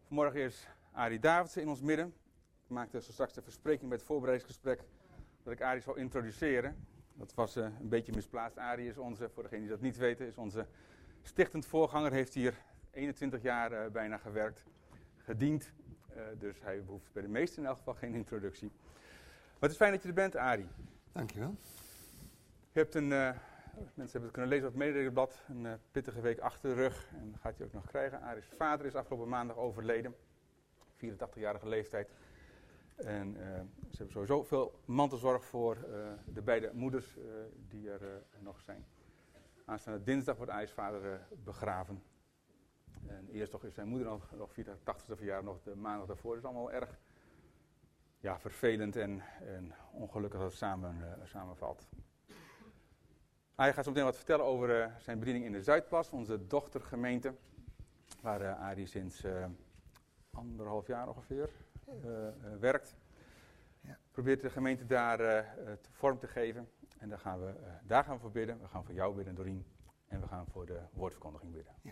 Vanmorgen is Arie Davidsen in ons midden. Ik maakte zo straks de verspreking bij het voorbereidingsgesprek dat ik Arie zou introduceren. Dat was een beetje misplaatst. Arie is onze, voor degenen die dat niet weten, is onze stichtend voorganger. Heeft hier 21 jaar bijna gewerkt, gediend. Dus hij behoeft bij de meesten in elk geval geen introductie. Maar het is fijn dat je er bent, Arie. Dankjewel. Je hebt mensen hebben het kunnen lezen op het Mededelerblad, een pittige week achter de rug. En dat gaat hij ook nog krijgen. Aries vader is afgelopen maandag overleden. 84-jarige leeftijd. En ze hebben sowieso veel mantelzorg voor de beide moeders die er nog zijn. Aanstaande dinsdag wordt Aries vader begraven. En eerst nog is zijn moeder nog 84e verjaardag, nog de maandag daarvoor. Dat is allemaal erg vervelend en ongelukkig dat het samenvalt. Hij gaat zo meteen wat vertellen over zijn bediening in de Zuidplas, onze dochtergemeente, waar Arie sinds 1,5 jaar ongeveer werkt. Ja. Probeert de gemeente daar vorm te geven. En daar gaan we voor bidden. We gaan voor jou bidden, Dorien. En we gaan voor de woordverkondiging bidden. Ja.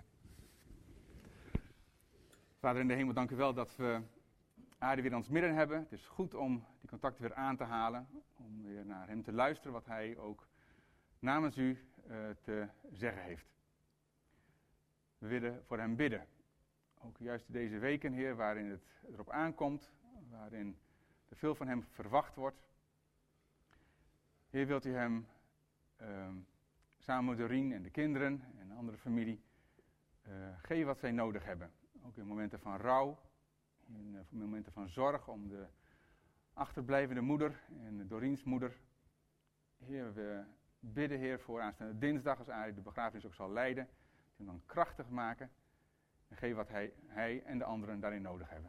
Vader in de hemel, dank u wel dat we Arie weer in ons midden hebben. Het is goed om die contacten weer aan te halen. Om weer naar hem te luisteren, wat hij ook namens u te zeggen heeft. We willen voor hem bidden. Ook juist deze weken, Heer, waarin het erop aankomt, waarin er veel van hem verwacht wordt. Heer, wilt u hem samen met Dorien en de kinderen en de andere familie geven wat zij nodig hebben. Ook in momenten van rouw, in momenten van zorg om de achterblijvende moeder en Doriens moeder. Heer, we bidden, Heer, voor aanstaande dinsdag, als Arie de begrafenis ook zal leiden, hem dan krachtig maken en geef wat hij en de anderen daarin nodig hebben.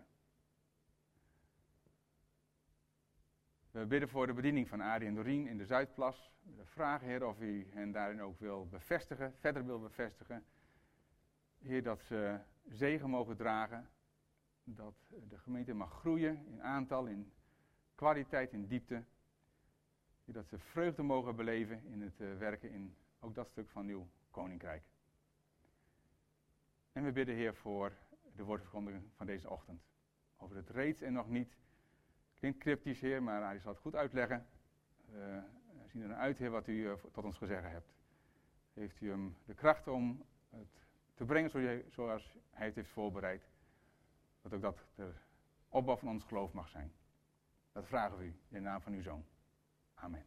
We bidden voor de bediening van Arie en Dorien in de Zuidplas. We vragen, Heer, of u hen daarin ook wil bevestigen, verder wil bevestigen. Heer, dat ze zegen mogen dragen, dat de gemeente mag groeien in aantal, in kwaliteit, in diepte. Dat ze vreugde mogen beleven in het werken in ook dat stuk van uw koninkrijk. En we bidden, Heer, voor de woordverkondiging van deze ochtend. Over het reeds en nog niet. Klinkt cryptisch, Heer, maar hij zal het goed uitleggen. We zien er naar uit, Heer, wat u tot ons gezegd hebt. Heeft u hem de kracht om het te brengen zoals hij het heeft voorbereid. Dat ook dat de opbouw van ons geloof mag zijn. Dat vragen we u in de naam van uw Zoon. Amen.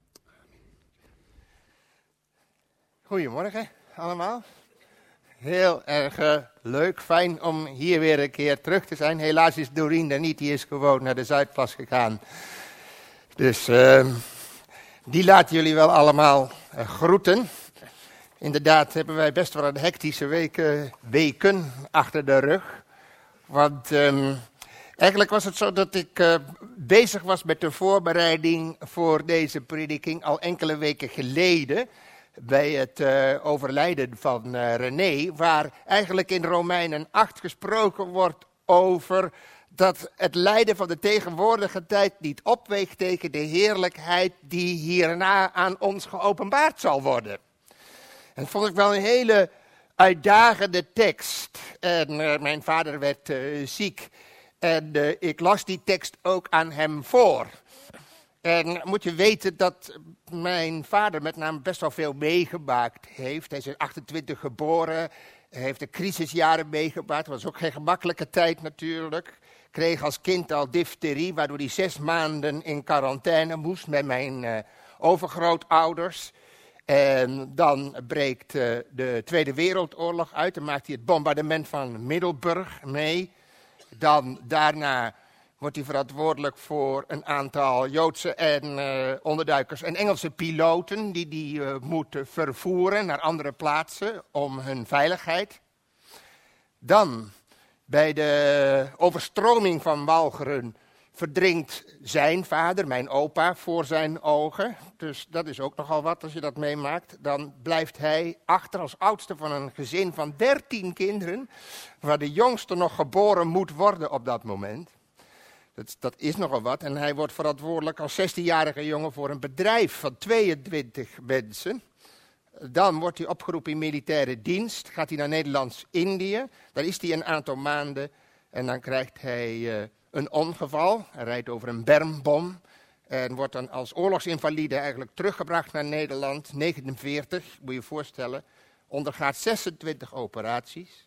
Goedemorgen allemaal. Heel erg leuk, fijn om hier weer een keer terug te zijn. Helaas is Dorien er niet, die is gewoon naar de Zuidplas gegaan. Dus die laten jullie wel allemaal groeten. Inderdaad hebben wij best wel een hectische weken achter de rug. Want eigenlijk was het zo dat ik bezig was met de voorbereiding voor deze prediking al enkele weken geleden. Bij het overlijden van René, waar eigenlijk in Romeinen 8 gesproken wordt over dat het lijden van de tegenwoordige tijd niet opweegt tegen de heerlijkheid die hierna aan ons geopenbaard zal worden. En dat vond ik wel een hele uitdagende tekst. En mijn vader werd ziek en ik las die tekst ook aan hem voor. En moet je weten dat mijn vader met name best wel veel meegemaakt heeft. Hij is in 28 geboren, hij heeft de crisisjaren meegemaakt. Dat was ook geen gemakkelijke tijd natuurlijk. Kreeg als kind al difterie, waardoor hij 6 maanden in quarantaine moest met mijn overgrootouders. En dan breekt de Tweede Wereldoorlog uit. Dan maakt hij het bombardement van Middelburg mee. Dan daarna wordt hij verantwoordelijk voor een aantal Joodse en onderduikers en Engelse piloten die moeten vervoeren naar andere plaatsen om hun veiligheid. Dan, bij de overstroming van Walcheren, verdrinkt zijn vader, mijn opa, voor zijn ogen. Dus dat is ook nogal wat als je dat meemaakt. Dan blijft hij achter als oudste van een gezin van 13 kinderen, waar de jongste nog geboren moet worden op dat moment. Dat is nogal wat. En hij wordt verantwoordelijk als 16-jarige jongen voor een bedrijf van 22 mensen. Dan wordt hij opgeroepen in militaire dienst. Gaat hij naar Nederlands-Indië. Daar is hij een aantal maanden. En dan krijgt hij een ongeval. Hij rijdt over een bermbom. En wordt dan als oorlogsinvalide eigenlijk teruggebracht naar Nederland. 49, moet je je voorstellen. Ondergaat 26 operaties.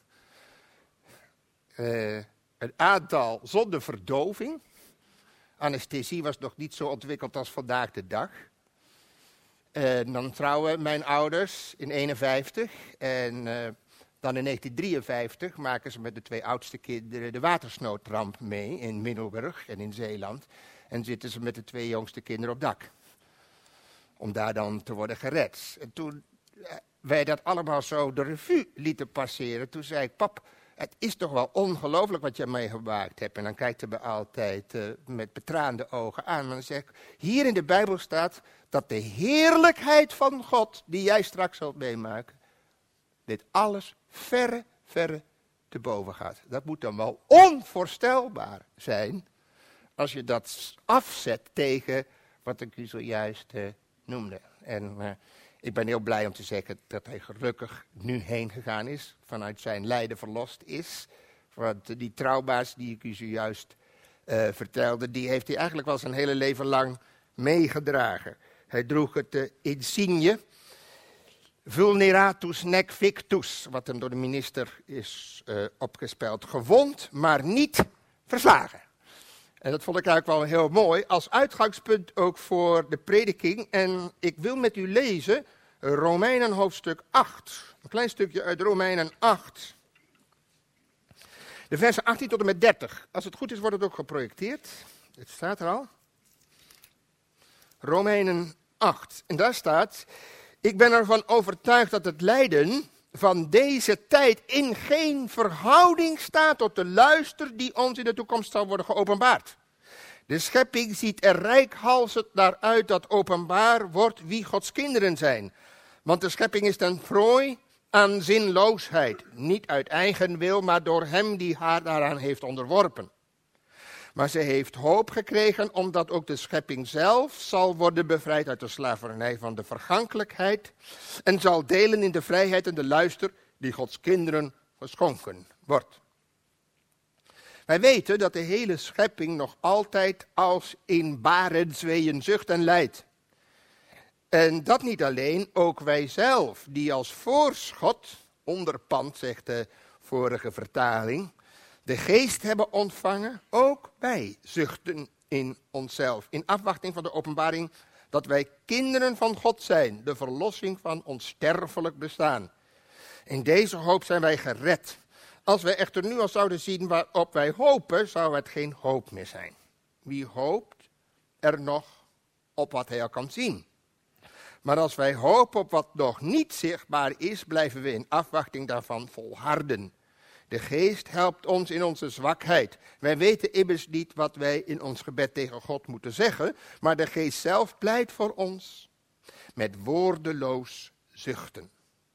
Een aantal zonder verdoving. Anesthesie was nog niet zo ontwikkeld als vandaag de dag. En dan trouwen mijn ouders in 51. En dan in 1953 maken ze met de 2 oudste kinderen de watersnoodramp mee in Middelburg en in Zeeland. En zitten ze met de 2 jongste kinderen op dak. Om daar dan te worden gered. En toen wij dat allemaal zo de revue lieten passeren, toen zei ik, pap, het is toch wel ongelooflijk wat je meegemaakt hebt. En dan kijkt hij me altijd met betraande ogen aan. En dan zeg ik, hier in de Bijbel staat dat de heerlijkheid van God, die jij straks zult meemaken, dit alles verre, verre te boven gaat. Dat moet dan wel onvoorstelbaar zijn, als je dat afzet tegen wat ik u zojuist noemde. En ik ben heel blij om te zeggen dat hij gelukkig nu heen gegaan is, vanuit zijn lijden verlost is. Want die trauma's die ik u zojuist vertelde, die heeft hij eigenlijk wel zijn hele leven lang meegedragen. Hij droeg het insigne vulneratus nec victus, wat hem door de minister is opgespeld. Gewond, maar niet verslagen. En dat vond ik eigenlijk wel heel mooi, als uitgangspunt ook voor de prediking. En ik wil met u lezen Romeinen hoofdstuk 8. Een klein stukje uit Romeinen 8. De versen 18 tot en met 30. Als het goed is, wordt het ook geprojecteerd. Het staat er al. Romeinen 8. En daar staat: ik ben ervan overtuigd dat het lijden van deze tijd in geen verhouding staat tot de luister die ons in de toekomst zal worden geopenbaard. De schepping ziet er reikhalzend naar uit dat openbaar wordt wie Gods kinderen zijn. Want de schepping is ten prooi aan zinloosheid. Niet uit eigen wil, maar door hem die haar daaraan heeft onderworpen. Maar ze heeft hoop gekregen omdat ook de schepping zelf zal worden bevrijd uit de slavernij van de vergankelijkheid. En zal delen in de vrijheid en de luister die Gods kinderen geschonken wordt. Wij weten dat de hele schepping nog altijd als in barensweeën zucht en lijdt. En dat niet alleen, ook wij zelf, die als voorschot, onderpand zegt de vorige vertaling, de geest hebben ontvangen, ook wij zuchten in onszelf, in afwachting van de openbaring dat wij kinderen van God zijn, de verlossing van ons sterfelijk bestaan. In deze hoop zijn wij gered. Als wij echter nu al zouden zien waarop wij hopen, zou het geen hoop meer zijn. Wie hoopt er nog op wat hij al kan zien? Maar als wij hopen op wat nog niet zichtbaar is, blijven we in afwachting daarvan volharden. De geest helpt ons in onze zwakheid. Wij weten immers niet wat wij in ons gebed tegen God moeten zeggen, maar de geest zelf pleit voor ons met woordeloos zuchten.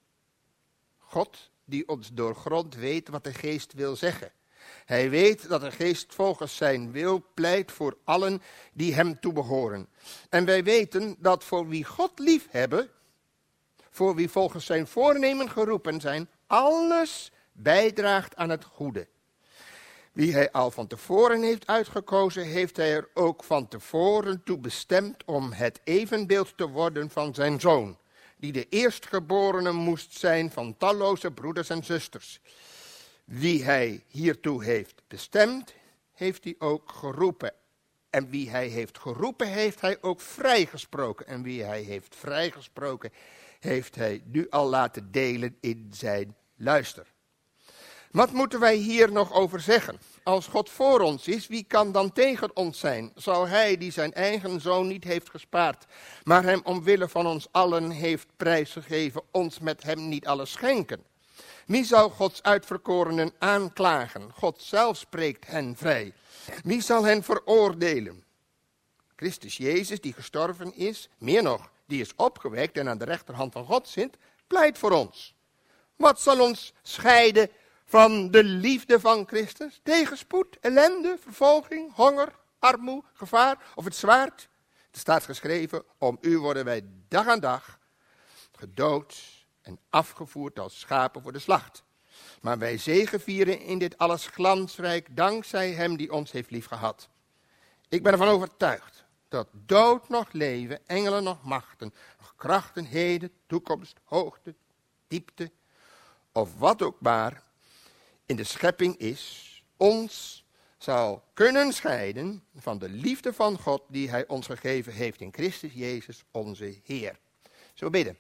God die ons doorgrondt weet wat de geest wil zeggen. Hij weet dat de geest volgens zijn wil pleit voor allen die hem toebehoren. En wij weten dat voor wie God lief hebben, voor wie volgens zijn voornemen geroepen zijn, alles bijdraagt aan het goede. Wie hij al van tevoren heeft uitgekozen, heeft hij er ook van tevoren toe bestemd om het evenbeeld te worden van zijn zoon, die de eerstgeborene moest zijn van talloze broeders en zusters. Wie hij hiertoe heeft bestemd, heeft hij ook geroepen. En wie hij heeft geroepen, heeft hij ook vrijgesproken. En wie hij heeft vrijgesproken, heeft hij nu al laten delen in zijn luister. Wat moeten wij hier nog over zeggen? Als God voor ons is, wie kan dan tegen ons zijn? Zal hij die zijn eigen zoon niet heeft gespaard, maar hem omwille van ons allen heeft prijsgegeven, ons met hem niet alles schenken? Wie zal Gods uitverkorenen aanklagen? God zelf spreekt hen vrij. Wie zal hen veroordelen? Christus Jezus, die gestorven is, meer nog, die is opgewekt en aan de rechterhand van God zit, pleit voor ons. Wat zal ons scheiden van de liefde van Christus? Tegenspoed, ellende, vervolging, honger, armoede, gevaar of het zwaard? Er staat geschreven, om u worden wij dag aan dag gedood en afgevoerd als schapen voor de slacht. Maar wij zegevieren in dit alles glansrijk dankzij hem die ons heeft liefgehad. Ik ben ervan overtuigd dat dood nog leven, engelen nog machten, nog krachten, heden, toekomst, hoogte, diepte, of wat ook maar in de schepping is, ons zal kunnen scheiden van de liefde van God die hij ons gegeven heeft in Christus Jezus onze Heer. Zo bidden.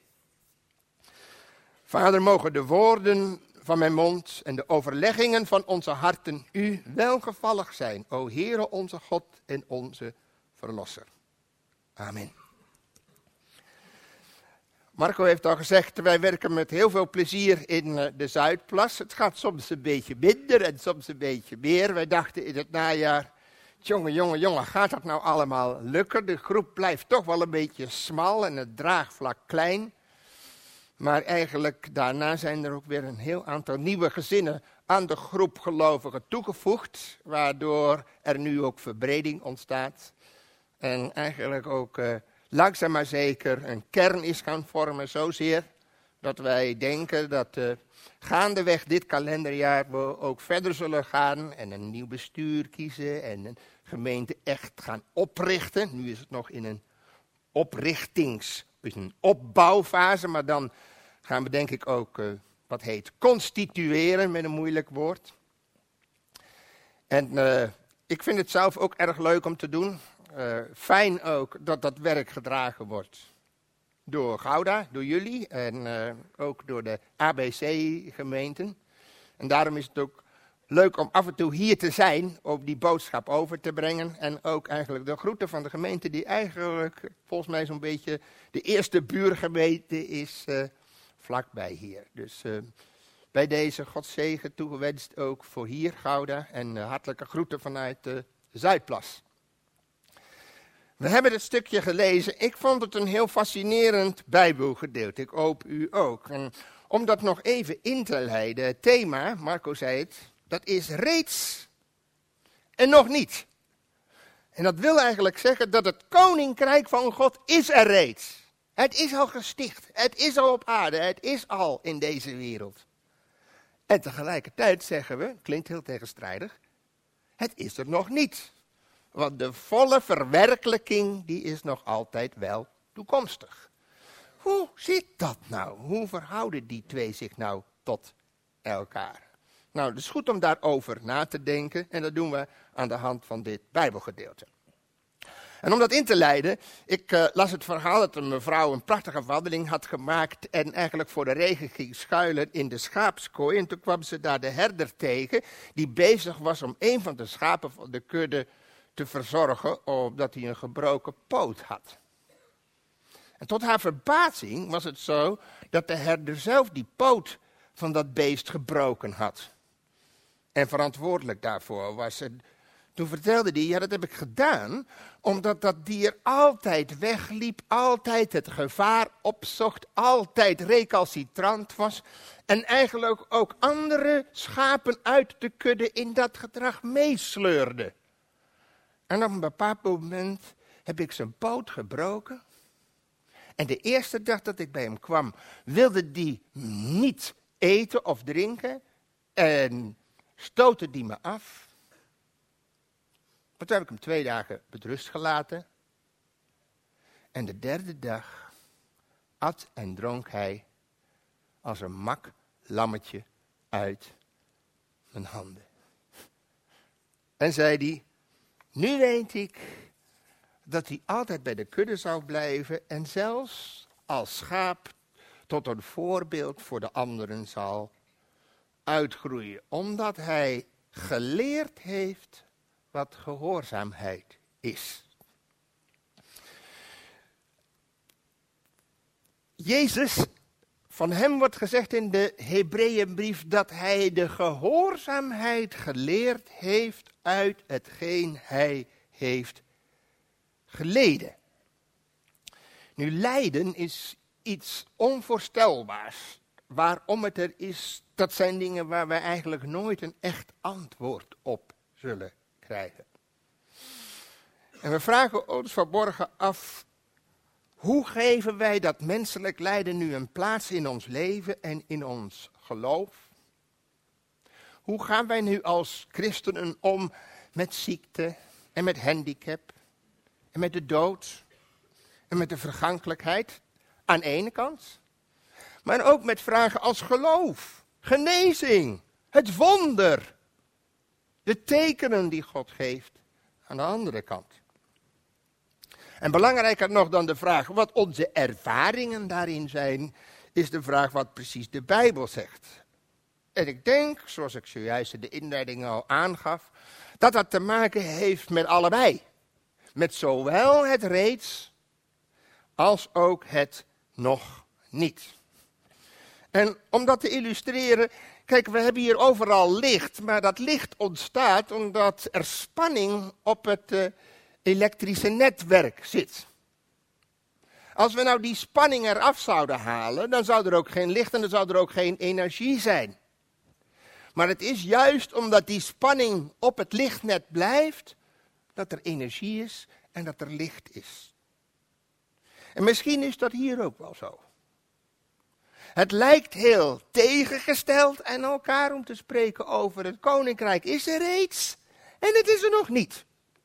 Vader, mogen de woorden van mijn mond en de overleggingen van onze harten u welgevallig zijn, o Heere onze God en onze Verlosser. Amen. Marco heeft al gezegd, wij werken met heel veel plezier in de Zuidplas. Het gaat soms een beetje minder en soms een beetje meer. Wij dachten in het najaar, jongen, gaat dat nou allemaal lukken? De groep blijft toch wel een beetje smal en het draagvlak klein. Maar eigenlijk daarna zijn er ook weer een heel aantal nieuwe gezinnen aan de groep gelovigen toegevoegd. Waardoor er nu ook verbreding ontstaat. En eigenlijk ook langzaam maar zeker een kern is gaan vormen. Zozeer dat wij denken dat gaandeweg dit kalenderjaar we ook verder zullen gaan. En een nieuw bestuur kiezen en een gemeente echt gaan oprichten. Nu is het nog in een een opbouwfase, maar dan gaan we denk ik ook wat heet constitueren met een moeilijk woord. En ik vind het zelf ook erg leuk om te doen. Fijn ook dat dat werk gedragen wordt door Gouda, door jullie en ook door de ABC-gemeenten. En daarom is het ook leuk om af en toe hier te zijn, om die boodschap over te brengen. En ook eigenlijk de groeten van de gemeente die eigenlijk volgens mij zo'n beetje de eerste buurgemeente is vlakbij hier. Dus bij deze Gods zegen toegewenst ook voor hier, Gouda. En hartelijke groeten vanuit de Zuidplas. We hebben dit stukje gelezen. Ik vond het een heel fascinerend Bijbelgedeelte. Ik hoop u ook. En om dat nog even in te leiden, het thema, Marco zei het, dat is reeds en nog niet. En dat wil eigenlijk zeggen dat het koninkrijk van God is er reeds. Het is al gesticht, het is al op aarde, het is al in deze wereld. En tegelijkertijd zeggen we, klinkt heel tegenstrijdig, het is er nog niet. Want de volle verwerkelijking, die is nog altijd wel toekomstig. Hoe zit dat nou? Hoe verhouden die twee zich nou tot elkaar? Nou, het is goed om daarover na te denken en dat doen we aan de hand van dit Bijbelgedeelte. En om dat in te leiden, ik las het verhaal dat een mevrouw een prachtige wandeling had gemaakt en eigenlijk voor de regen ging schuilen in de schaapskooi. En toen kwam ze daar de herder tegen die bezig was om een van de schapen van de kudde te verzorgen omdat hij een gebroken poot had. En tot haar verbazing was het zo dat de herder zelf die poot van dat beest gebroken had. En verantwoordelijk daarvoor was. En toen vertelde hij, ja, dat heb ik gedaan omdat dat dier altijd wegliep, altijd het gevaar opzocht, altijd recalcitrant was en eigenlijk ook andere schapen uit de kudde in dat gedrag meesleurde. En op een bepaald moment heb ik zijn poot gebroken. En de eerste dag dat ik bij hem kwam, wilde die niet eten of drinken. En stootte die me af. Maar toen heb ik hem 2 dagen met rust gelaten. En de derde dag at en dronk hij als een mak lammetje uit mijn handen. En zei hij, nu weet ik dat hij altijd bij de kudde zou blijven en zelfs als schaap tot een voorbeeld voor de anderen zal uitgroeien. Omdat hij geleerd heeft wat gehoorzaamheid is. Jezus, van hem wordt gezegd in de Hebreeënbrief dat hij de gehoorzaamheid geleerd heeft uit hetgeen hij heeft geleden. Nu, lijden is iets onvoorstelbaars. Waarom het er is, dat zijn dingen waar wij eigenlijk nooit een echt antwoord op zullen krijgen. En we vragen ons vanmorgen af, hoe geven wij dat menselijk lijden nu een plaats in ons leven en in ons geloof? Hoe gaan wij nu als christenen om met ziekte en met handicap en met de dood en met de vergankelijkheid aan de ene kant, maar ook met vragen als geloof, genezing, het wonder, de tekenen die God geeft aan de andere kant. En belangrijker nog dan de vraag wat onze ervaringen daarin zijn, is de vraag wat precies de Bijbel zegt. En ik denk, zoals ik zojuist in de inleiding al aangaf, dat dat te maken heeft met allebei. Met zowel het reeds als ook het nog niet. En om dat te illustreren, kijk, we hebben hier overal licht, maar dat licht ontstaat omdat er spanning op het elektrische netwerk zit. Als we nou die spanning eraf zouden halen, dan zou er ook geen licht en dan zou er ook geen energie zijn. Maar het is juist omdat die spanning op het lichtnet blijft, dat er energie is en dat er licht is. En misschien is dat hier ook wel zo. Het lijkt heel tegengesteld aan elkaar om te spreken over het koninkrijk is er reeds en het is er nog niet.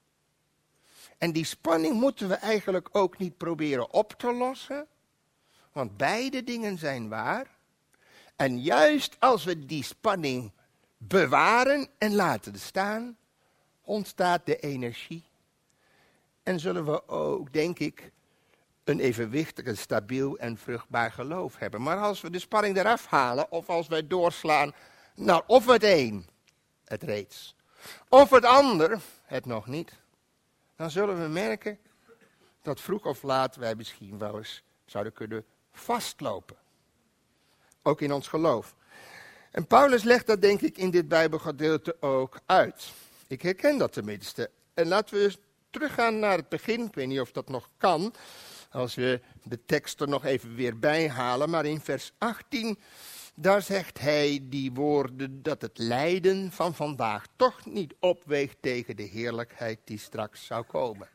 En die spanning moeten we eigenlijk ook niet proberen op te lossen, want beide dingen zijn waar. En juist als we die spanning bewaren en laten staan, ontstaat de energie. En zullen we ook, denk ik, een evenwichtig, een stabiel en vruchtbaar geloof hebben. Maar als we de spanning eraf halen, of als wij doorslaan naar of het een, het reeds, of het ander, het nog niet, dan zullen we merken dat vroeg of laat wij misschien wel eens zouden kunnen vastlopen. Ook in ons geloof. En Paulus legt dat denk ik in dit Bijbelgedeelte ook uit. Ik herken dat tenminste. En laten we eens teruggaan naar het begin. Ik weet niet of dat nog kan, als we de tekst er nog even weer bij halen. Maar in vers 18, daar zegt hij die woorden dat het lijden van vandaag toch niet opweegt tegen de heerlijkheid die straks zou komen.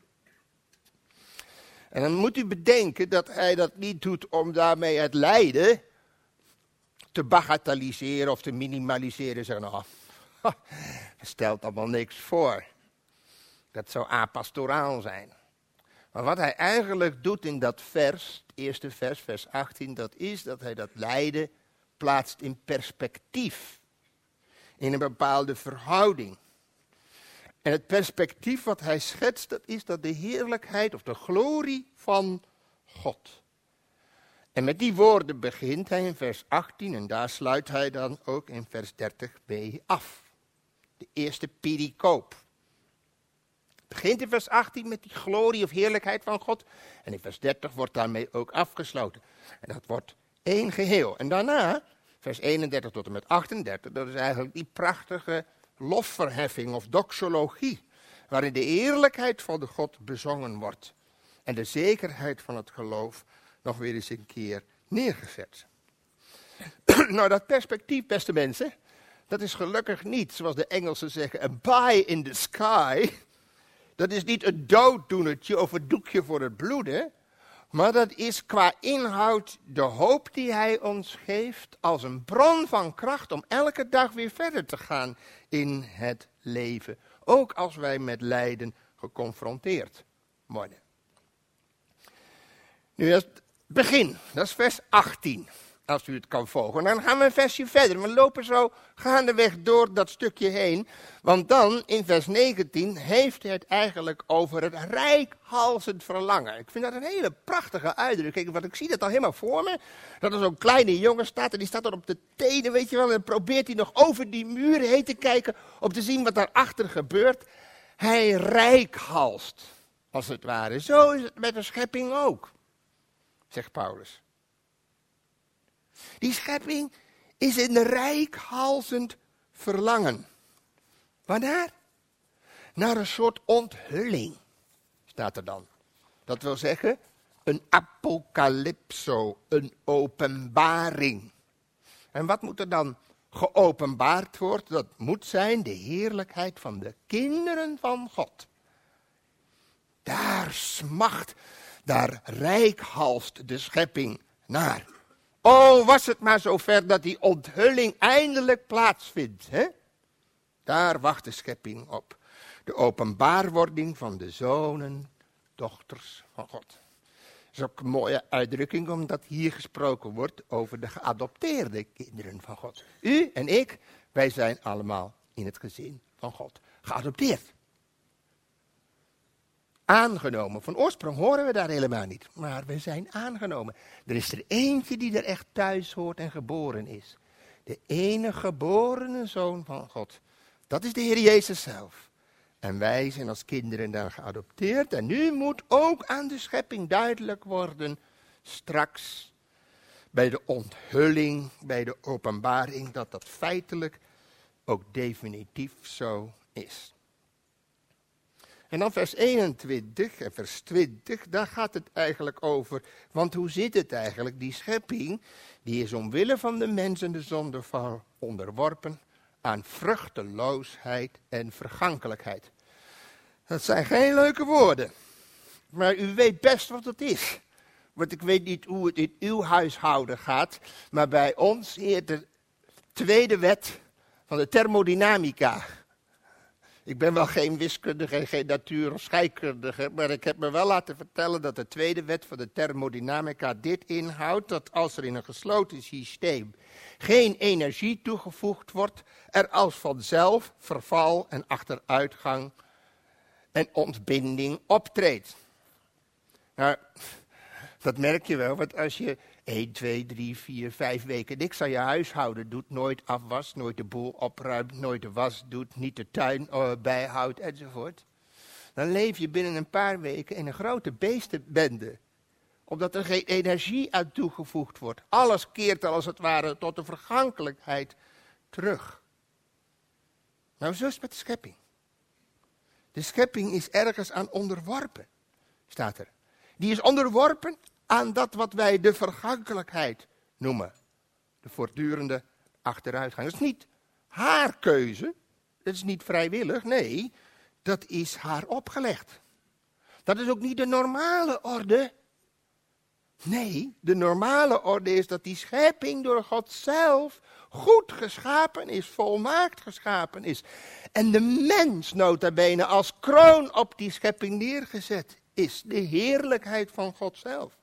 En dan moet u bedenken dat hij dat niet doet om daarmee het lijden te bagatelliseren of te minimaliseren. Zeggen, nou, stelt allemaal niks voor. Dat zou apastoraal zijn. Maar wat hij eigenlijk doet in dat vers, het eerste vers, vers 18, dat is dat hij dat lijden plaatst in perspectief. In een bepaalde verhouding. En het perspectief wat hij schetst, dat is dat de heerlijkheid of de glorie van God. En met die woorden begint hij in vers 18 en daar sluit hij dan ook in vers 30b af. De eerste pericoop. Het begint in vers 18 met die glorie of heerlijkheid van God. En in vers 30 wordt daarmee ook afgesloten. En dat wordt één geheel. En daarna, vers 31 tot en met 38, dat is eigenlijk die prachtige lofverheffing of doxologie. Waarin de eerlijkheid van de God bezongen wordt. En de zekerheid van het geloof nog weer eens een keer neergezet. Nou, dat perspectief, beste mensen, dat is gelukkig niet, zoals de Engelsen zeggen, een pie in the sky. Dat is niet een dooddoenertje of een doekje voor het bloeden. Maar dat is qua inhoud de hoop die hij ons geeft als een bron van kracht om elke dag weer verder te gaan in het leven. Ook als wij met lijden geconfronteerd worden. Nu, dat is het begin. Dat is vers 18. Als u het kan volgen. En dan gaan we een versje verder. We lopen zo gaandeweg door dat stukje heen. Want dan, in vers 19, heeft hij het eigenlijk over het reikhalzend verlangen. Ik vind dat een hele prachtige uitdrukking. Want ik zie dat al helemaal voor me. Dat er zo'n kleine jongen staat. En die staat dan op de tenen, weet je wel. En dan probeert hij nog over die muur heen te kijken. Om te zien wat daarachter gebeurt. Hij reikhalst, als het ware. Zo is het met de schepping ook, zegt Paulus. Die schepping is een reikhalzend verlangen. Waarnaar? Naar een soort onthulling, staat er dan. Dat wil zeggen, een apocalypso, een openbaring. En wat moet er dan geopenbaard worden? Dat moet zijn de heerlijkheid van de kinderen van God. Daar smacht, daar reikhalst de schepping naar. Oh, was het maar zover dat die onthulling eindelijk plaatsvindt, hè? Daar wacht de schepping op. De openbaarwording van de zonen, dochters van God. Dat is ook een mooie uitdrukking, omdat hier gesproken wordt over de geadopteerde kinderen van God. U en ik, wij zijn allemaal in het gezin van God geadopteerd. Aangenomen. Van oorsprong horen we daar helemaal niet, maar we zijn aangenomen. Er is er eentje die er echt thuis hoort en geboren is. De enige geborene zoon van God. Dat is de Heer Jezus zelf. En wij zijn als kinderen dan geadopteerd. En nu moet ook aan de schepping duidelijk worden, straks bij de onthulling, bij de openbaring, dat dat feitelijk ook definitief zo is. En dan vers 21 en vers 20, daar gaat het eigenlijk over. Want hoe zit het eigenlijk? Die schepping, die is omwille van de mens en de zondeval onderworpen aan vruchteloosheid en vergankelijkheid. Dat zijn geen leuke woorden. Maar u weet best wat het is. Want ik weet niet hoe het in uw huishouden gaat. Maar bij ons heet de tweede wet van de thermodynamica. Ik ben wel geen wiskundige en geen natuur- of scheikundige, maar ik heb me wel laten vertellen dat de tweede wet van de thermodynamica dit inhoudt, dat als er in een gesloten systeem geen energie toegevoegd wordt, er als vanzelf verval en achteruitgang en ontbinding optreedt. Nou, dat merk je wel, want als je 1, 2, 3, 4, 5 weken niks aan je huishouden doet, nooit afwast, nooit de boel opruimt, nooit de was doet, niet de tuin bijhoudt enzovoort, dan leef je binnen een paar weken in een grote beestenbende. Omdat er geen energie aan toegevoegd wordt. Alles keert als het ware tot de vergankelijkheid terug. Nou, zo is het met de schepping. De schepping is ergens aan onderworpen, staat er. Die is onderworpen aan dat wat wij de vergankelijkheid noemen. De voortdurende achteruitgang. Dat is niet haar keuze. Dat is niet vrijwillig. Nee, dat is haar opgelegd. Dat is ook niet de normale orde. Nee, de normale orde is dat die schepping door God zelf goed geschapen is, volmaakt geschapen is. En de mens nota bene als kroon op die schepping neergezet is. De heerlijkheid van God zelf.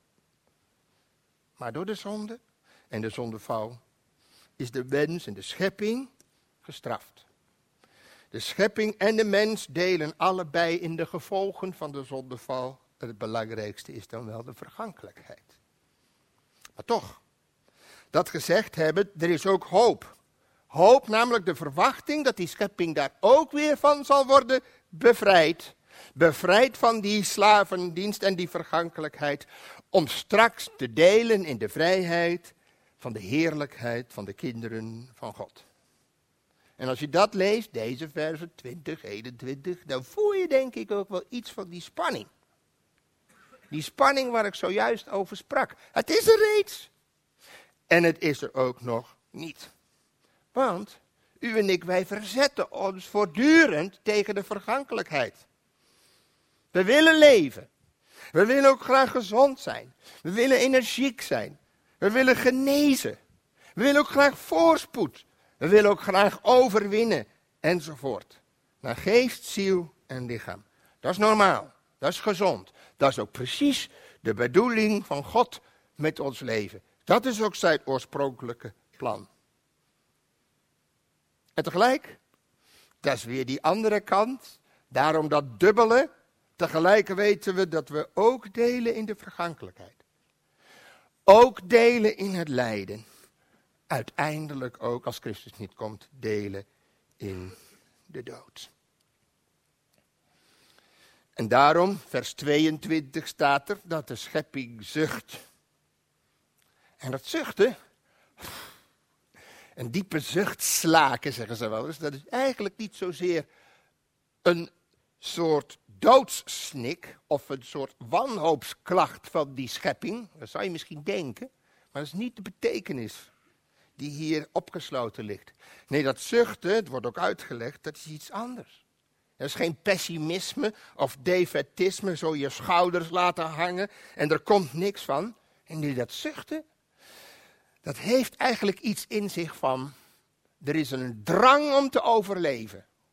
Maar door de zonde en de zondeval is de mens en de schepping gestraft. De schepping en de mens delen allebei in de gevolgen van de zondeval. Het belangrijkste is dan wel de vergankelijkheid. Maar toch, dat gezegd hebben, er is ook hoop. Hoop, namelijk de verwachting dat die schepping daar ook weer van zal worden bevrijd. Bevrijd van die slavendienst en die vergankelijkheid. Om straks te delen in de vrijheid van de heerlijkheid van de kinderen van God. En als je dat leest, deze versen 20, 21, dan voel je denk ik ook wel iets van die spanning. Die spanning waar ik zojuist over sprak. Het is er reeds. En het is er ook nog niet. Want u en ik, wij verzetten ons voortdurend tegen de vergankelijkheid. We willen leven. We willen ook graag gezond zijn. We willen energiek zijn. We willen genezen. We willen ook graag voorspoed. We willen ook graag overwinnen. Enzovoort. Naar geest, ziel en lichaam. Dat is normaal. Dat is gezond. Dat is ook precies de bedoeling van God met ons leven. Dat is ook zijn oorspronkelijke plan. En tegelijk, dat is weer die andere kant. Daarom dat dubbele. Tegelijk weten we dat we ook delen in de vergankelijkheid. Ook delen in het lijden. Uiteindelijk ook, als Christus niet komt, delen in de dood. En daarom, vers 22 staat er, dat de schepping zucht. En dat zuchten, een diepe zucht slaken, zeggen ze wel eens. Dat is eigenlijk niet zozeer een soort doodssnik of een soort wanhoopsklacht van die schepping. Dat zou je misschien denken, maar dat is niet de betekenis die hier opgesloten ligt. Nee, dat zuchten, het wordt ook uitgelegd, dat is iets anders. Dat is geen pessimisme of defetisme, zo je schouders laten hangen en er komt niks van. En nee, dat zuchten, dat heeft eigenlijk iets in zich van, er is een drang om te overleven.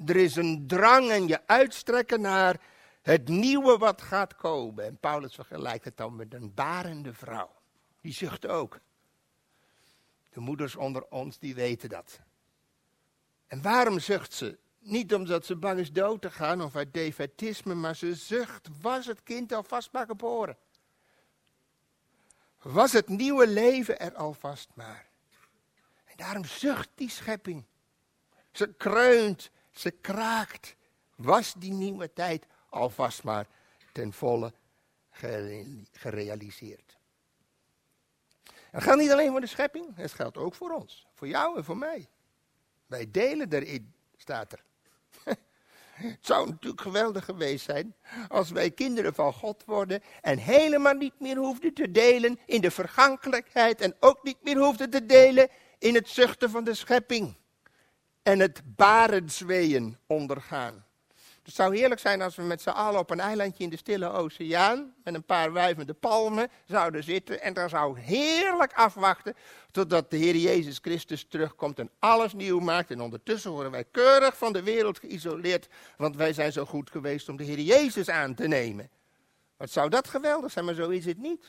Er is een drang en je uitstrekken naar het nieuwe wat gaat komen. En Paulus vergelijkt het dan met een barende vrouw. Die zucht ook. De moeders onder ons, die weten dat. En waarom zucht ze? Niet omdat ze bang is dood te gaan of uit defaitisme, maar ze zucht, was het kind alvast maar geboren? Was het nieuwe leven er alvast maar? En daarom zucht die schepping. Ze kreunt, ze kraakt. Was die nieuwe tijd alvast maar ten volle gerealiseerd? Dat geldt niet alleen voor de schepping, het geldt ook voor ons. Voor jou en voor mij. Wij delen erin, staat er. Het zou natuurlijk geweldig geweest zijn als wij kinderen van God worden en helemaal niet meer hoefden te delen in de vergankelijkheid en ook niet meer hoefden te delen in het zuchten van de schepping en het barensweeën ondergaan. Het zou heerlijk zijn als we met z'n allen op een eilandje in de Stille Oceaan met een paar wuivende palmen zouden zitten en dan zou heerlijk afwachten totdat de Heer Jezus Christus terugkomt en alles nieuw maakt. En ondertussen worden wij keurig van de wereld geïsoleerd, want wij zijn zo goed geweest om de Heer Jezus aan te nemen. Wat zou dat geweldig zijn, maar zo is het niet.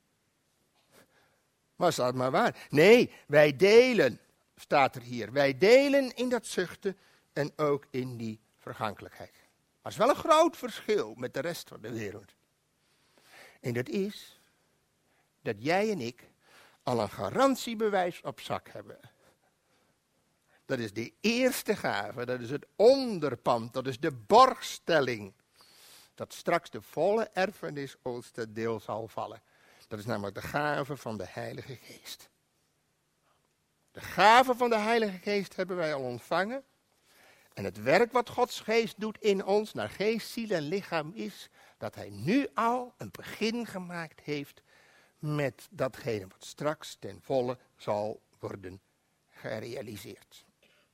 Was dat maar waar? Nee, wij delen, staat er hier. Wij delen in dat zuchten en ook in die vergankelijkheid. Maar er is wel een groot verschil met de rest van de wereld. En dat is dat jij en ik al een garantiebewijs op zak hebben. Dat is de eerste gave, dat is het onderpand, dat is de borgstelling. Dat straks de volle erfenis ons ten deel zal vallen. Dat is namelijk de gave van de Heilige Geest. De gave van de Heilige Geest hebben wij al ontvangen. En het werk wat Gods Geest doet in ons, naar geest, ziel en lichaam, is dat hij nu al een begin gemaakt heeft met datgene wat straks ten volle zal worden gerealiseerd.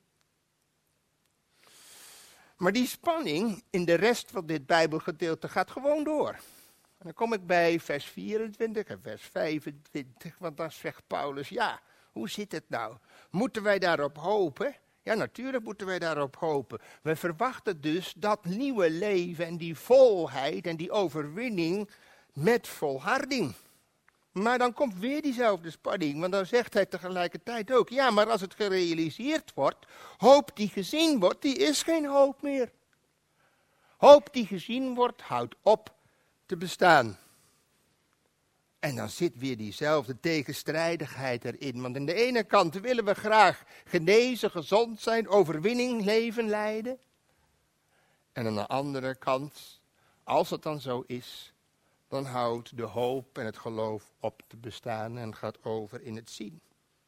Maar die spanning in de rest van dit Bijbelgedeelte gaat gewoon door. En dan kom ik bij vers 24 en vers 25, want dan zegt Paulus, ja, hoe zit het nou? Moeten wij daarop hopen? Ja, natuurlijk moeten wij daarop hopen. We verwachten dus dat nieuwe leven en die volheid en die overwinning met volharding. Maar dan komt weer diezelfde spanning, want dan zegt hij tegelijkertijd ook, ja, maar als het gerealiseerd wordt, hoop die gezien wordt, die is geen hoop meer. Hoop die gezien wordt, houdt op te bestaan. En dan zit weer diezelfde tegenstrijdigheid erin. Want aan de ene kant willen we graag genezen, gezond zijn, overwinning, leven leiden. En aan de andere kant, als het dan zo is, dan houdt de hoop en het geloof op te bestaan en gaat over in het zien.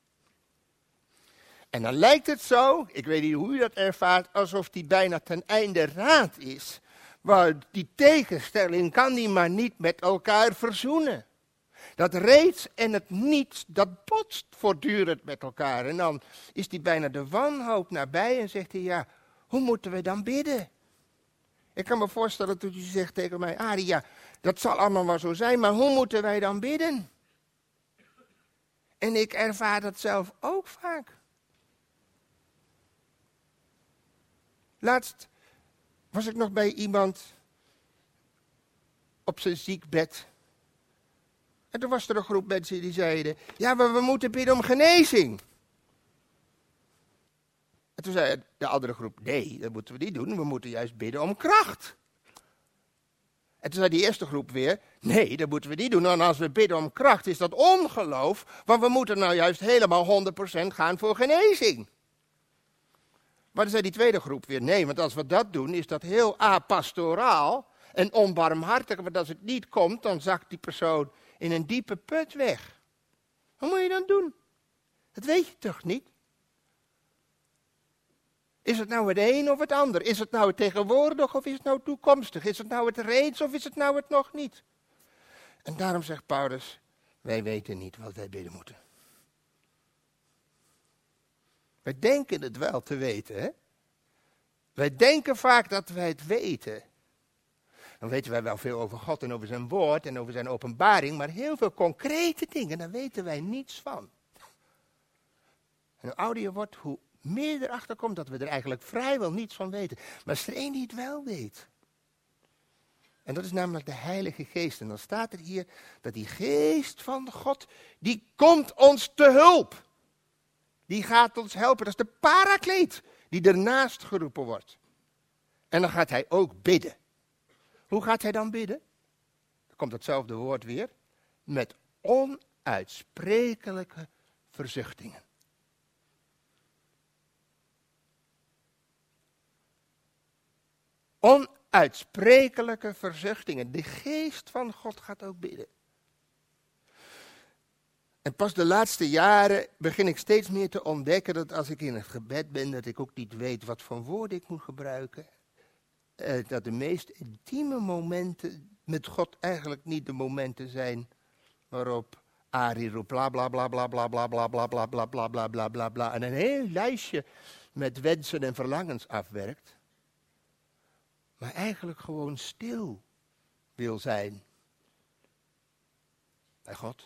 En dan lijkt het zo, ik weet niet hoe u dat ervaart, alsof die bijna ten einde raad is. Maar die tegenstelling kan die maar niet met elkaar verzoenen. Dat reeds en het niets, dat botst voortdurend met elkaar. En dan is die bijna de wanhoop nabij en zegt hij, ja, hoe moeten we dan bidden? Ik kan me voorstellen dat u zegt tegen mij, Arie, ja, dat zal allemaal wel zo zijn, maar hoe moeten wij dan bidden? En ik ervaar dat zelf ook vaak. Laatst was ik nog bij iemand op zijn ziekbed. En toen was er een groep mensen die zeiden, ja, maar we moeten bidden om genezing. En toen zei de andere groep, nee, dat moeten we niet doen, we moeten juist bidden om kracht. En toen zei die eerste groep weer, nee, dat moeten we niet doen, want als we bidden om kracht is dat ongeloof, want we moeten nou juist helemaal 100% gaan voor genezing. Maar dan zei die tweede groep weer, nee, want als we dat doen is dat heel apastoraal en onbarmhartig, want als het niet komt, dan zakt die persoon in een diepe put weg. Wat moet je dan doen? Dat weet je toch niet? Is het nou het een of het ander? Is het nou het tegenwoordig of is het nou toekomstig? Is het nou het reeds of is het nou het nog niet? En daarom zegt Paulus, wij weten niet wat wij bidden moeten. Wij denken het wel te weten, hè? Wij denken vaak dat wij het weten. Dan weten wij wel veel over God en over zijn woord en over zijn openbaring, maar heel veel concrete dingen, daar weten wij niets van. En hoe ouder je wordt, hoe meer erachter komt dat we er eigenlijk vrijwel niets van weten. Maar is er één die het wel weet. En dat is namelijk de Heilige Geest. En dan staat er hier dat die Geest van God, die komt ons te hulp. Die gaat ons helpen. Dat is de Parakleet die ernaast geroepen wordt. En dan gaat hij ook bidden. Hoe gaat hij dan bidden? Dan komt hetzelfde woord weer. Met onuitsprekelijke verzuchtingen. Onuitsprekelijke verzuchtingen. De Geest van God gaat ook bidden. En pas de laatste jaren begin ik steeds meer te ontdekken dat als ik in het gebed ben, dat ik ook niet weet wat voor woorden ik moet gebruiken. Dat de meest intieme momenten met God eigenlijk niet de momenten zijn waarop Arie roept bla bla bla bla bla bla bla bla bla bla bla bla bla bla bla en een heel lijstje met wensen en verlangens afwerkt. Maar eigenlijk gewoon stil wil zijn bij God.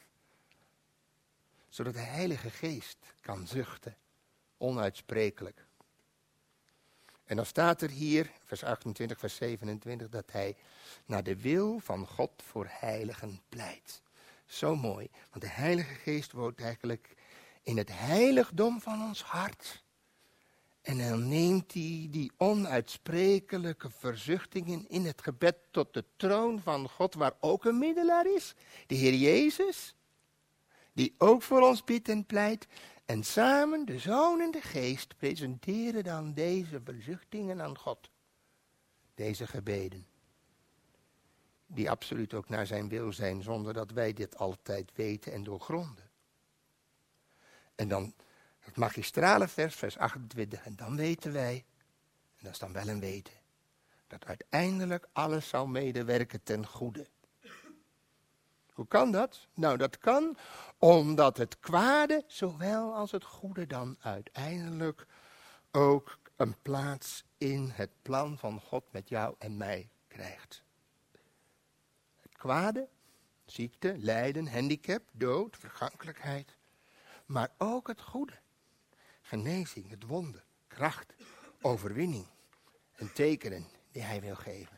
Zodat de Heilige Geest kan zuchten, onuitsprekelijk. En dan staat er hier, vers 28, vers 27, dat hij naar de wil van God voor heiligen pleit. Zo mooi, want de Heilige Geest woont eigenlijk in het heiligdom van ons hart. En dan neemt hij die onuitsprekelijke verzuchtingen in het gebed tot de troon van God, waar ook een middelaar is, de Heer Jezus, die ook voor ons bidt en pleit. En samen, de Zoon en de Geest, presenteren dan deze verzuchtingen aan God. Deze gebeden. Die absoluut ook naar zijn wil zijn, zonder dat wij dit altijd weten en doorgronden. En dan het magistrale vers, vers 28. En dan weten wij, en dat is dan wel een weten, dat uiteindelijk alles zal medewerken ten goede. Hoe kan dat? Nou, dat kan omdat het kwade, zowel als het goede, dan uiteindelijk ook een plaats in het plan van God met jou en mij krijgt. Het kwade, ziekte, lijden, handicap, dood, vergankelijkheid. Maar ook het goede, genezing, het wonder, kracht, overwinning en tekenen die hij wil geven.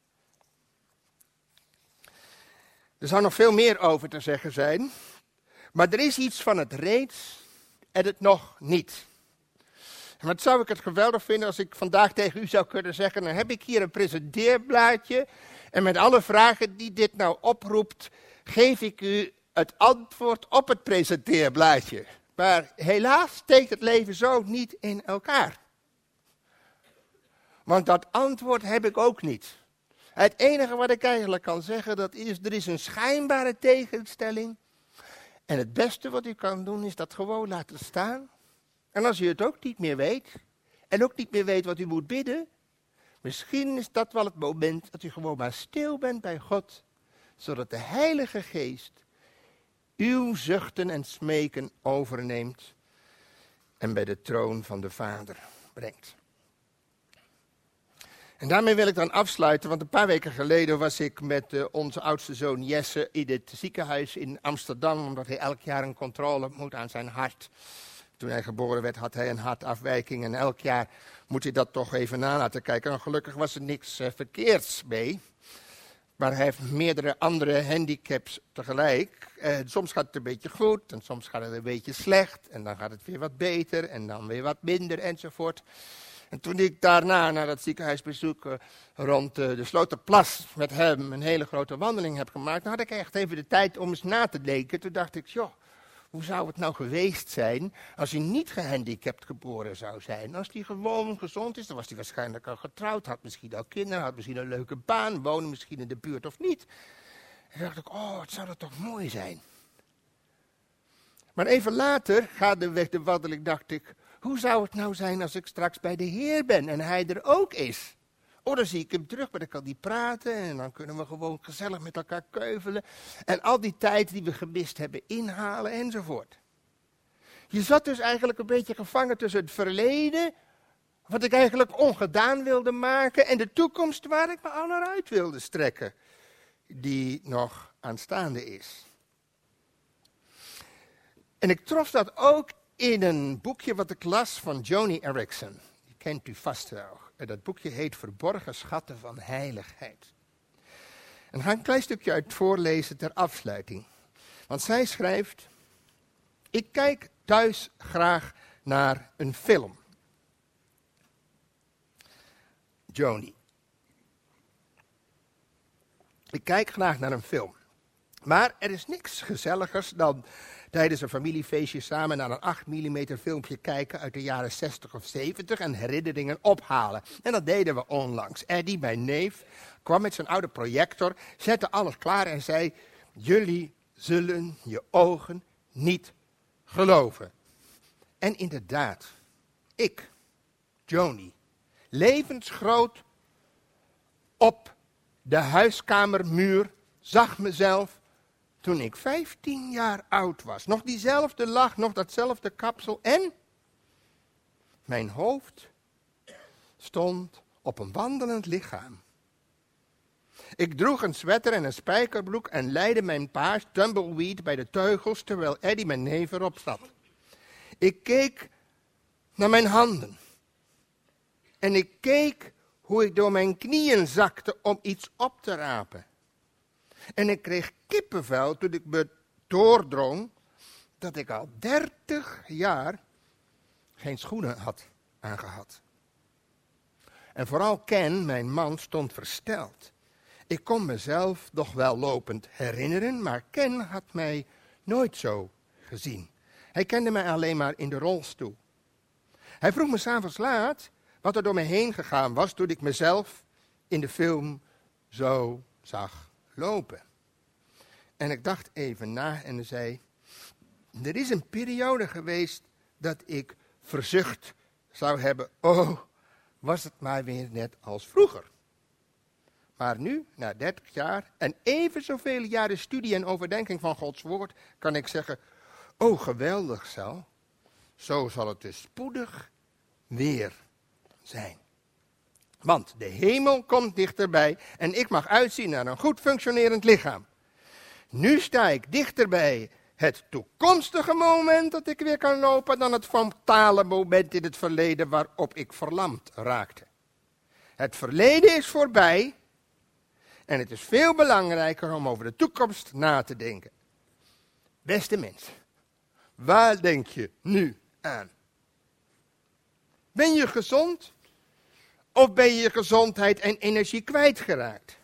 Er zou nog veel meer over te zeggen zijn. Maar er is iets van het reeds en het nog niet. En wat zou ik het geweldig vinden als ik vandaag tegen u zou kunnen zeggen, dan heb ik hier een presenteerblaadje. En met alle vragen die dit nou oproept, geef ik u het antwoord op het presenteerblaadje. Maar helaas steekt het leven zo niet in elkaar. Want dat antwoord heb ik ook niet. Het enige wat ik eigenlijk kan zeggen, dat is, er is een schijnbare tegenstelling. En het beste wat u kan doen, is dat gewoon laten staan. En als u het ook niet meer weet, en ook niet meer weet wat u moet bidden, misschien is dat wel het moment dat u gewoon maar stil bent bij God, zodat de Heilige Geest uw zuchten en smeken overneemt en bij de troon van de Vader brengt. En daarmee wil ik dan afsluiten, want een paar weken geleden was ik met onze oudste zoon Jesse in het ziekenhuis in Amsterdam, omdat hij elk jaar een controle moet aan zijn hart. Toen hij geboren werd had hij een hartafwijking en elk jaar moet hij dat toch even na laten kijken. En gelukkig was er niks verkeerds mee, maar hij heeft meerdere andere handicaps tegelijk. Soms gaat het een beetje goed en soms gaat het een beetje slecht en dan gaat het weer wat beter en dan weer wat minder enzovoort. En toen ik daarna naar dat ziekenhuisbezoek rond de Sloterplas met hem een hele grote wandeling heb gemaakt, dan had ik echt even de tijd om eens na te denken. Toen dacht ik, joh, hoe zou het nou geweest zijn als hij niet gehandicapt geboren zou zijn? Als hij gewoon gezond is, dan was hij waarschijnlijk al getrouwd, had misschien al kinderen, had misschien een leuke baan, woonde misschien in de buurt of niet. En toen dacht ik, oh, wat zou dat toch mooi zijn. Maar even later, gaandeweg de wandeling, dacht ik, hoe zou het nou zijn als ik straks bij de Heer ben en hij er ook is? Oh, dan zie ik hem terug, maar dan kan hij praten en dan kunnen we gewoon gezellig met elkaar keuvelen. En al die tijd die we gemist hebben inhalen enzovoort. Je zat dus eigenlijk een beetje gevangen tussen het verleden, wat ik eigenlijk ongedaan wilde maken, en de toekomst waar ik me al naar uit wilde strekken, die nog aanstaande is. En ik trof dat ook in een boekje wat ik las van Joni Eareckson. Die kent u vast wel. En dat boekje heet Verborgen Schatten van Heiligheid. En ik ga een klein stukje uit voorlezen ter afsluiting. Want zij schrijft: ik kijk thuis graag naar een film. Joni. Ik kijk graag naar een film. Maar er is niks gezelligers dan tijdens een familiefeestje samen naar een 8 mm filmpje kijken uit de jaren 60 of 70 en herinneringen ophalen. En dat deden we onlangs. Eddie, mijn neef, kwam met zijn oude projector, zette alles klaar en zei: jullie zullen je ogen niet geloven. En inderdaad, ik, Joni, levensgroot op de huiskamermuur zag mezelf toen ik 15 jaar oud was. Nog diezelfde lach, nog datzelfde kapsel en mijn hoofd stond op een wandelend lichaam. Ik droeg een sweater en een spijkerbroek en leidde mijn paard Tumbleweed bij de teugels terwijl Eddie, mijn neef, erop zat. Ik keek naar mijn handen en ik keek hoe ik door mijn knieën zakte om iets op te rapen. En ik kreeg kippenvel toen ik me doordrong dat ik al 30 jaar geen schoenen had aangehad. En vooral Ken, mijn man, stond versteld. Ik kon mezelf nog wel lopend herinneren, maar Ken had mij nooit zo gezien. Hij kende mij alleen maar in de rolstoel. Hij vroeg me 's avonds laat wat er door me heen gegaan was toen ik mezelf in de film zo zag lopen. En ik dacht even na en zei: er is een periode geweest dat ik verzucht zou hebben: oh, was het maar weer net als vroeger. Maar nu, na 30 jaar en even zoveel jaren studie en overdenking van Gods woord, kan ik zeggen: oh, geweldig zo zal het dus spoedig weer zijn. Want de hemel komt dichterbij en ik mag uitzien naar een goed functionerend lichaam. Nu sta ik dichterbij het toekomstige moment dat ik weer kan lopen dan het fatale moment in het verleden waarop ik verlamd raakte. Het verleden is voorbij en het is veel belangrijker om over de toekomst na te denken. Beste mens, waar denk je nu aan? Ben je gezond? Of ben je je gezondheid en energie kwijtgeraakt?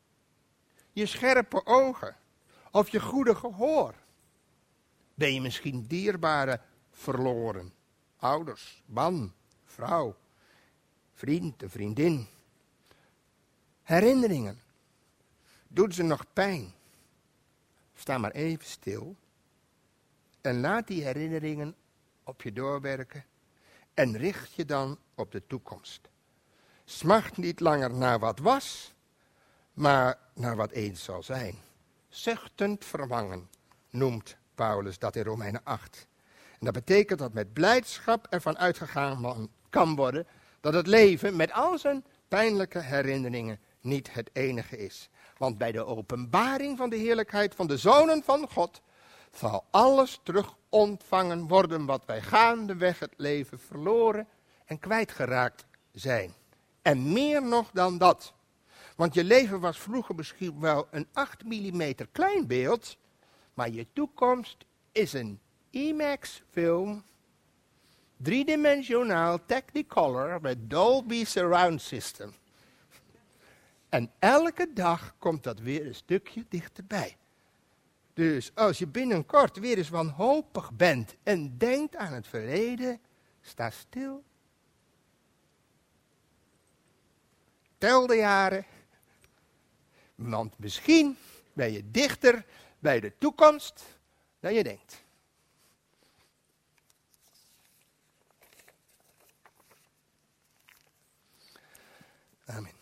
Je scherpe ogen of je goede gehoor? Ben je misschien dierbare verloren? Ouders, man, vrouw, vriend, vriendin. Herinneringen. Doet ze nog pijn? Sta maar even stil en laat die herinneringen op je doorwerken en richt je dan op de toekomst. Smacht niet langer naar wat was, maar naar wat eens zal zijn. Zuchtend verlangen noemt Paulus dat in Romeinen 8. En dat betekent dat met blijdschap ervan uitgegaan kan worden dat het leven met al zijn pijnlijke herinneringen niet het enige is. Want bij de openbaring van de heerlijkheid van de zonen van God zal alles terug ontvangen worden wat wij gaandeweg het leven verloren en kwijtgeraakt zijn. En meer nog dan dat. Want je leven was vroeger misschien wel een 8 mm klein beeld, maar je toekomst is een IMAX film, 3-dimensionaal Technicolor met Dolby Surround System. En elke dag komt dat weer een stukje dichterbij. Dus als je binnenkort weer eens wanhopig bent en denkt aan het verleden, sta stil. Tel de jaren, want misschien ben je dichter bij de toekomst dan je denkt. Amen.